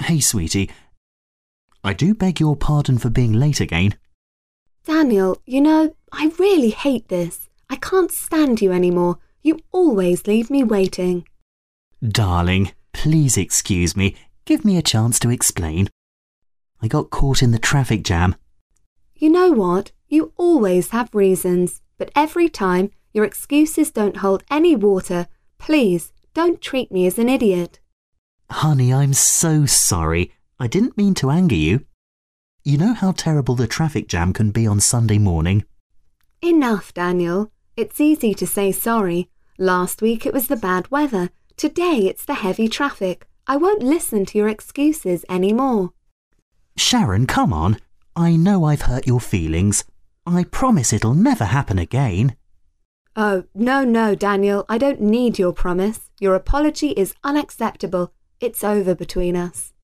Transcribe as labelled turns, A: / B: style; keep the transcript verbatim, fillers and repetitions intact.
A: Hey, sweetie. I do beg your pardon for being late again.
B: Daniel, you know, I really hate this. I can't stand you anymore. You always leave me waiting.
A: Darling, please excuse me. Give me a chance to explain. I got caught in the traffic jam.
B: You know what? You always have reasons, but every time your excuses don't hold any water. Please, don't treat me as an idiot.
A: Honey, I'm so sorry. I didn't mean to anger you. You know how terrible the traffic jam can be on Sunday morning?
B: Enough, Daniel. It's easy to say sorry. Last week it was the bad weather. Today it's the heavy traffic. I won't listen to your excuses anymore.
A: Sharon, come on. I know I've hurt your feelings. I promise it'll never happen again.
B: Oh, no, no, Daniel. I don't need your promise. Your apology is unacceptable. It's over between us.